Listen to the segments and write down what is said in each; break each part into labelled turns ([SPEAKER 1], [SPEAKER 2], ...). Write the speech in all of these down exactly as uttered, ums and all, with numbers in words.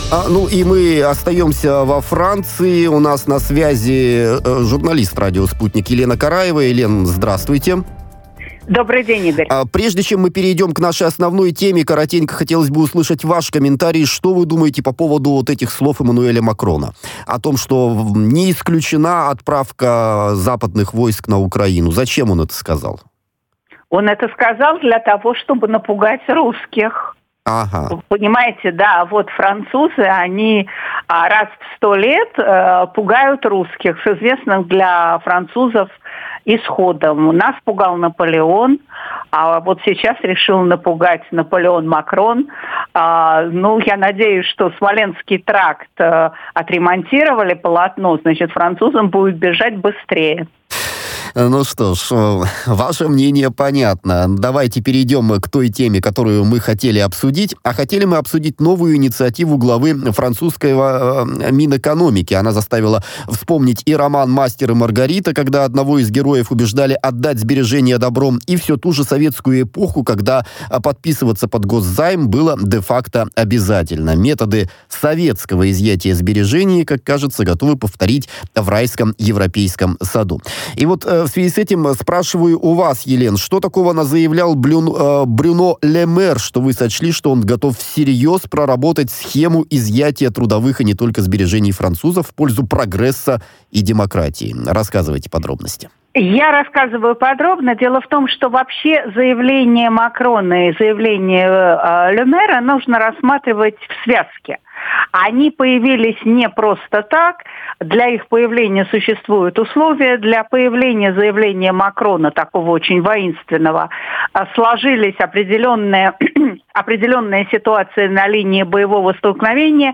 [SPEAKER 1] А, ну и мы остаемся во Франции. У нас на связи э, журналист радио «Спутник» Елена Караева. Елена, здравствуйте.
[SPEAKER 2] Добрый день, Игорь.
[SPEAKER 1] А, прежде чем мы перейдем к нашей основной теме, коротенько хотелось бы услышать ваш комментарий. Что вы думаете по поводу вот этих слов Эммануэля Макрона? О том, что не исключена отправка западных войск на Украину. Зачем он это сказал?
[SPEAKER 2] Он это сказал для того, чтобы напугать русских.
[SPEAKER 1] Ага.
[SPEAKER 2] Вы понимаете, да, вот французы, они а, раз в сто лет а, пугают русских с известным для французов исходом. Нас пугал Наполеон, а вот сейчас решил напугать Наполеон Макрон. А, ну, я надеюсь, что Смоленский тракт а, отремонтировали полотно, значит, французам будет бежать быстрее.
[SPEAKER 1] Ну что ж, ваше мнение понятно. Давайте перейдем к той теме, которую мы хотели обсудить. А хотели мы обсудить новую инициативу главы французского Минэкономики. Она заставила вспомнить и роман «Мастер и Маргарита», когда одного из героев убеждали отдать сбережения добром, и всю ту же советскую эпоху, когда подписываться под госзайм было де-факто обязательно. Методы советского изъятия сбережений, как кажется, готовы повторить в райском европейском саду. И вот в связи с этим спрашиваю у вас, Елен, что такого заявлял Блюн, э, Брюно Ле Мэр, что вы сочли, что он готов всерьез проработать схему изъятия трудовых и не только сбережений французов в пользу прогресса и демократии? Рассказывайте подробности.
[SPEAKER 2] Я рассказываю подробно. Дело в том, что вообще заявление Макрона и заявление э, Ле Мэра нужно рассматривать в связке. Они появились не просто так. Для их появления существуют условия. Для появления заявления Макрона, такого очень воинственного, сложились определенные, определенные ситуации на линии боевого столкновения,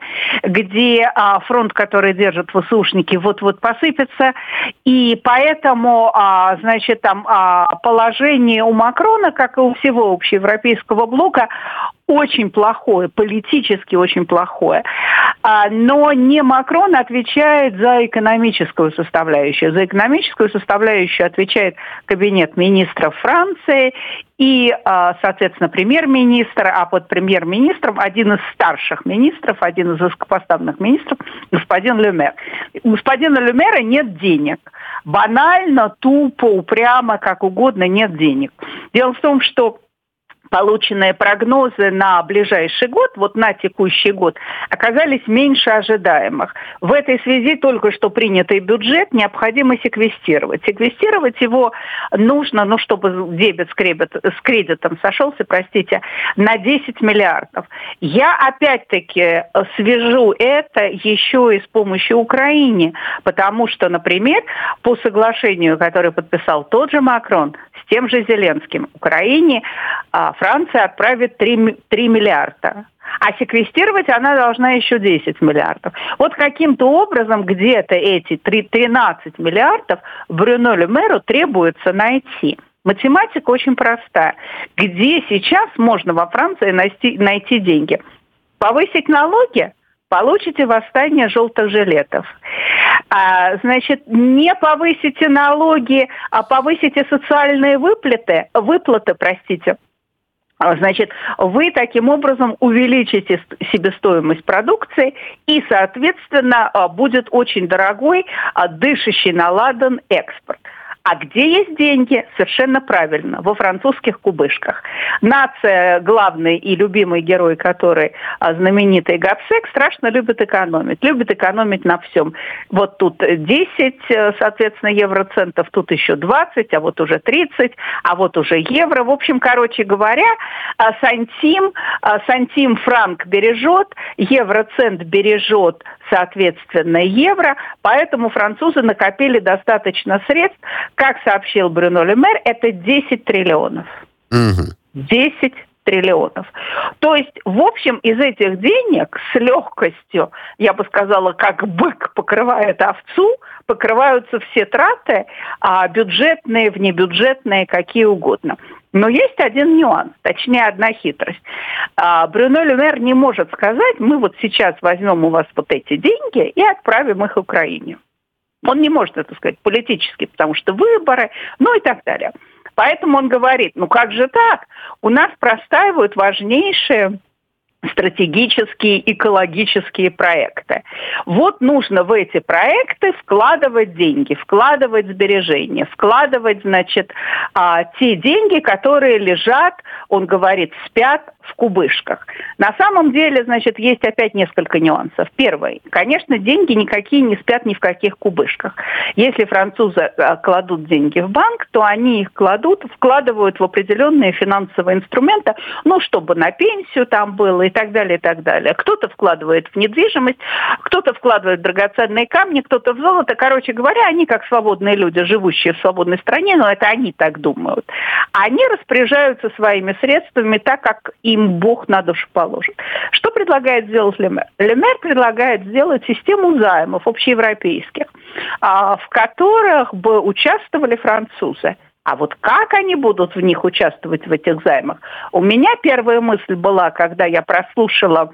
[SPEAKER 2] где а, фронт, который держат ВСУшники, вот-вот посыпется. И поэтому, а, значит, там а, положение у Макрона, как и у всего общеевропейского блока, очень плохое, политически очень плохое. А, но не Макрон отвечает за экономическую составляющую. За экономическую составляющую отвечает кабинет министров Франции и, а, соответственно, премьер-министр, а под премьер-министром один из старших министров, один из высокопоставленных министров, господин Ле Мэр. У господина Ле Мэра нет денег. Банально, тупо, упрямо, как угодно, нет денег. Дело в том, что полученные прогнозы на ближайший год, вот на текущий год, оказались меньше ожидаемых. В этой связи только что принятый бюджет необходимо секвестировать. Секвестировать его нужно, ну, чтобы дебет с, кребет, с кредитом сошелся, простите, на десять миллиардов. Я опять-таки свяжу это еще и с помощью Украины, потому что, например, по соглашению, которое подписал тот же Макрон с тем же Зеленским, Украине Франция отправит три миллиарда. А секвестировать она должна еще десять миллиардов. Вот каким-то образом где-то эти тринадцать миллиардов Брюно Ле Мэру требуется найти. Математика очень простая. Где сейчас можно во Франции найти, найти деньги? Повысить налоги? Получите восстание желтых жилетов. А, значит, не повысите налоги, а повысите социальные выплаты, выплаты, простите. Значит, вы таким образом увеличите себестоимость продукции и, соответственно, будет очень дорогой, дышащий на ладан экспорт. А где есть деньги? Совершенно правильно, во французских кубышках. Нация, главный и любимый герой, который знаменитый Гобсек, страшно любит экономить. Любит экономить на всем. Вот тут десять, соответственно, евроцентов, тут еще двадцать, а вот уже тридцать, а вот уже евро. В общем, короче говоря, сантим, сантим франк бережет, евроцент бережет, соответственно, евро. Поэтому французы накопили достаточно средств. Как сообщил Брюно Ле Мэр, это десять триллионов. Угу. десять триллионов. То есть, в общем, из этих денег с легкостью, я бы сказала, как бык покрывает овцу, покрываются все траты, а бюджетные, внебюджетные, какие угодно. Но есть один нюанс, точнее, одна хитрость. А, Брюно Ле Мэр не может сказать, мы вот сейчас возьмем у вас вот эти деньги и отправим их Украине. Он не может это сказать политически, потому что выборы, ну и так далее. Поэтому он говорит, ну как же так? У нас простаивают важнейшие стратегические, экологические проекты. Вот нужно в эти проекты вкладывать деньги, вкладывать сбережения, вкладывать, значит, те деньги, которые лежат, он говорит, спят в кубышках. На самом деле, значит, есть опять несколько нюансов. Первый. Конечно, деньги никакие не спят ни в каких кубышках. Если французы кладут деньги в банк, то они их кладут, вкладывают в определенные финансовые инструменты, ну, чтобы на пенсию там было и так далее, и так далее. Кто-то вкладывает в недвижимость, кто-то вкладывает в драгоценные камни, кто-то в золото. Короче говоря, они как свободные люди, живущие в свободной стране, но это они так думают. Они распоряжаются своими средствами так, как им Бог на душу положит. Что предлагает сделать Ле Мер? Ле Мер предлагает сделать систему займов общеевропейских, в которых бы участвовали французы. А вот как они будут в них участвовать, в этих займах? У меня первая мысль была, когда я прослушала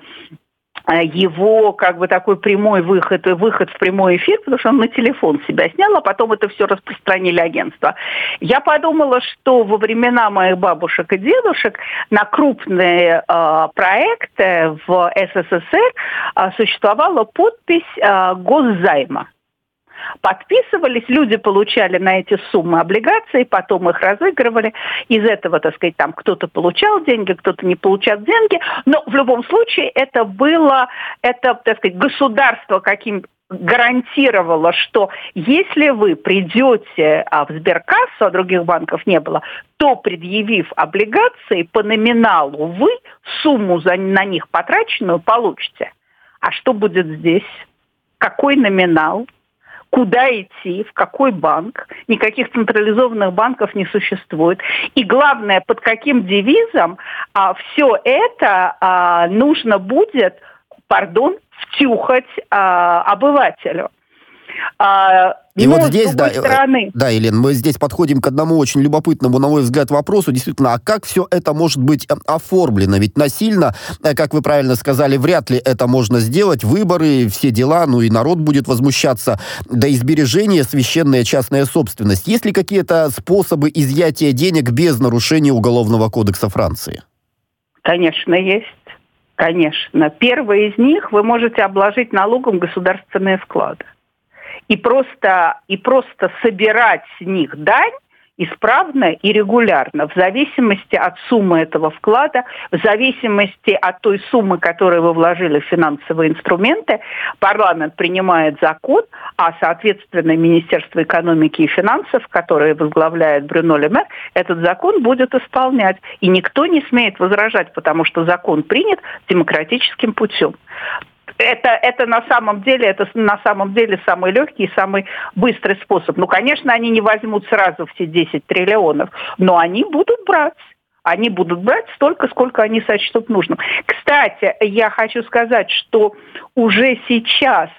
[SPEAKER 2] его как бы такой прямой выход, выход в прямой эфир, потому что он на телефон себя снял, а потом это все распространили агентства. Я подумала, что во времена моих бабушек и дедушек на крупные э, проекты в эс эс эс эр э, существовала подпись э, госзайма. Подписывались, люди получали на эти суммы облигации, потом их разыгрывали. Из этого, так сказать, там кто-то получал деньги, кто-то не получал деньги. Но в любом случае это было, это, так сказать, государство каким гарантировало, что если вы придете в сберкассу, а других банков не было, то, предъявив облигации по номиналу, вы сумму за, на них потраченную получите. А что будет здесь? Какой номинал? Куда идти, в какой банк? Никаких централизованных банков не существует. И главное, под каким девизом а, все это а, нужно будет, пардон, втюхать а, обывателю. А,
[SPEAKER 1] И
[SPEAKER 2] но
[SPEAKER 1] вот здесь, да,
[SPEAKER 2] стороны...
[SPEAKER 1] да, Елена, мы здесь подходим к одному очень любопытному, на мой взгляд, вопросу. Действительно, а как все это может быть оформлено? Ведь насильно, как вы правильно сказали, вряд ли это можно сделать. Выборы, все дела, ну и народ будет возмущаться. Да и сбережения, священная частная собственность. Есть ли какие-то способы изъятия денег без нарушения Уголовного кодекса Франции?
[SPEAKER 2] Конечно, есть. Конечно. Первый из них вы можете обложить налогом государственные вклады. И просто, и просто собирать с них дань исправно и регулярно, в зависимости от суммы этого вклада, в зависимости от той суммы, которую вы вложили в финансовые инструменты. Парламент принимает закон, а, соответственно, Министерство экономики и финансов, которое возглавляет Брюно Ле Мер, этот закон будет исполнять. И никто не смеет возражать, потому что закон принят демократическим путем. Это, это на самом деле, это на самом деле самый легкий и самый быстрый способ. Ну, конечно, они не возьмут сразу все десять триллионов, но они будут брать. Они будут брать столько, сколько они сочтут нужным. Кстати, я хочу сказать, что уже сейчас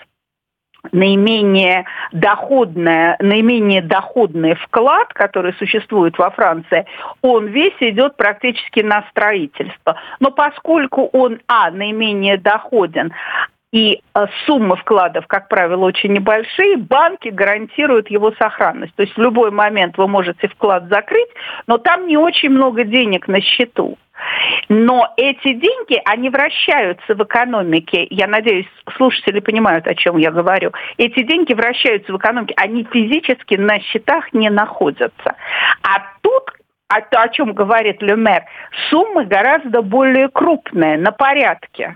[SPEAKER 2] наименее доходная, наименее доходный вклад, который существует во Франции, он весь идет практически на строительство. Но поскольку он, а, наименее доходен, и суммы вкладов, как правило, очень небольшие, банки гарантируют его сохранность. То есть в любой момент вы можете вклад закрыть, но там не очень много денег на счету. Но эти деньги, они вращаются в экономике. Я надеюсь, слушатели понимают, о чем я говорю. Эти деньги вращаются в экономике, они физически на счетах не находятся. А тут, о, о чем говорит Ле Мер, суммы гораздо более крупные, на порядке.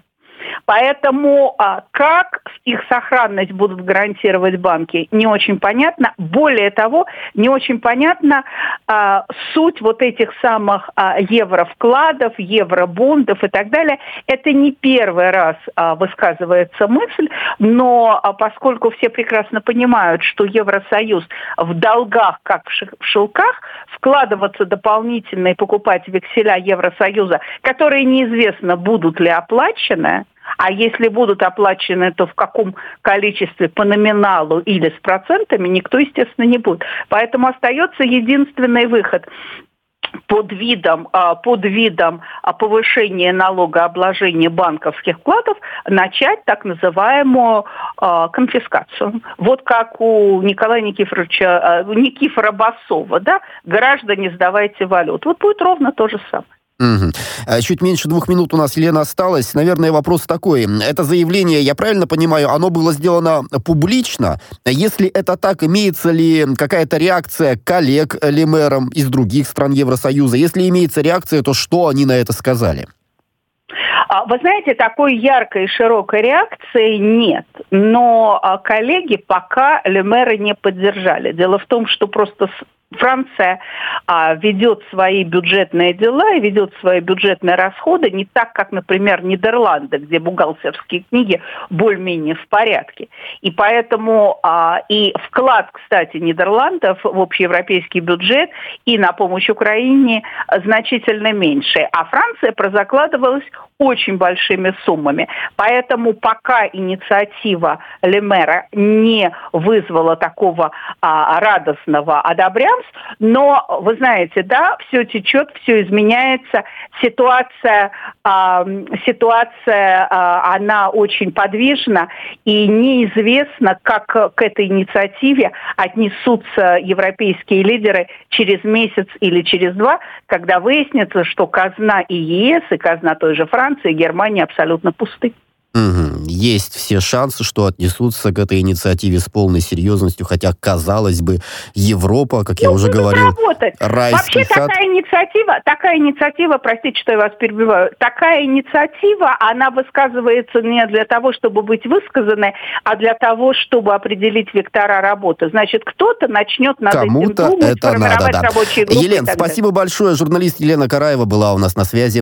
[SPEAKER 2] Поэтому а, как их сохранность будут гарантировать банки, не очень понятно. Более того, не очень понятна а, суть вот этих самых а, евровкладов, евробондов и так далее. Это не первый раз а, высказывается мысль, но а, поскольку все прекрасно понимают, что Евросоюз в долгах, как в шелках, вкладываться дополнительно и покупать векселя Евросоюза, которые неизвестно, будут ли оплачены, а если будут оплачены, то в каком количестве, по номиналу или с процентами, никто, естественно, не будет. Поэтому остается единственный выход под видом, под видом повышения налогообложения банковских вкладов начать так называемую конфискацию. Вот как у Николая Никифоровича, Никифора Басова, да, граждане, сдавайте валюту. Вот будет ровно то же самое.
[SPEAKER 1] Мгм. А, Чуть меньше двух минут у нас, Елена, осталось. Наверное, вопрос такой. Это заявление, я правильно понимаю, оно было сделано публично? Если это так, имеется ли какая-то реакция коллег Le Maire из других стран Евросоюза? Если имеется реакция, то что они на это сказали?
[SPEAKER 2] А, Вы знаете, такой яркой и широкой реакции нет. Но а, коллеги пока Le Maire не поддержали. Дело в том, что просто с- Франция а, ведет свои бюджетные дела и ведет свои бюджетные расходы не так, как, например, Нидерланды, где бухгалтерские книги более-менее в порядке. И поэтому а, и вклад, кстати, Нидерландов в общеевропейский бюджет и на помощь Украине значительно меньше. А Франция прозакладывалась очень большими суммами. Поэтому пока инициатива Le Maire не вызвала такого а, радостного одобрямс, но, вы знаете, да, все течет, все изменяется. Ситуация, а, ситуация а, она очень подвижна, и неизвестно, как к этой инициативе отнесутся европейские лидеры через месяц или через два, когда выяснится, что казна и ЕС, и казна той же Франции, и Германии абсолютно пусты.
[SPEAKER 1] Мгм. Есть все шансы, что отнесутся к этой инициативе с полной серьезностью, хотя, казалось бы, Европа, как я
[SPEAKER 2] Ну,
[SPEAKER 1] уже
[SPEAKER 2] будут
[SPEAKER 1] говорил,
[SPEAKER 2] работать.
[SPEAKER 1] райский
[SPEAKER 2] Вообще
[SPEAKER 1] сад.
[SPEAKER 2] такая инициатива, такая инициатива, простите, что я вас перебиваю, такая инициатива, она высказывается не для того, чтобы быть высказанной, а для того, чтобы определить вектора работы. Значит, кто-то начнет над этим
[SPEAKER 1] Кому-то
[SPEAKER 2] думать,
[SPEAKER 1] это надо,
[SPEAKER 2] формировать
[SPEAKER 1] да.
[SPEAKER 2] рабочие группы и
[SPEAKER 1] Елена,
[SPEAKER 2] так далее.
[SPEAKER 1] спасибо большое. Журналист Елена Караева была у нас на связи.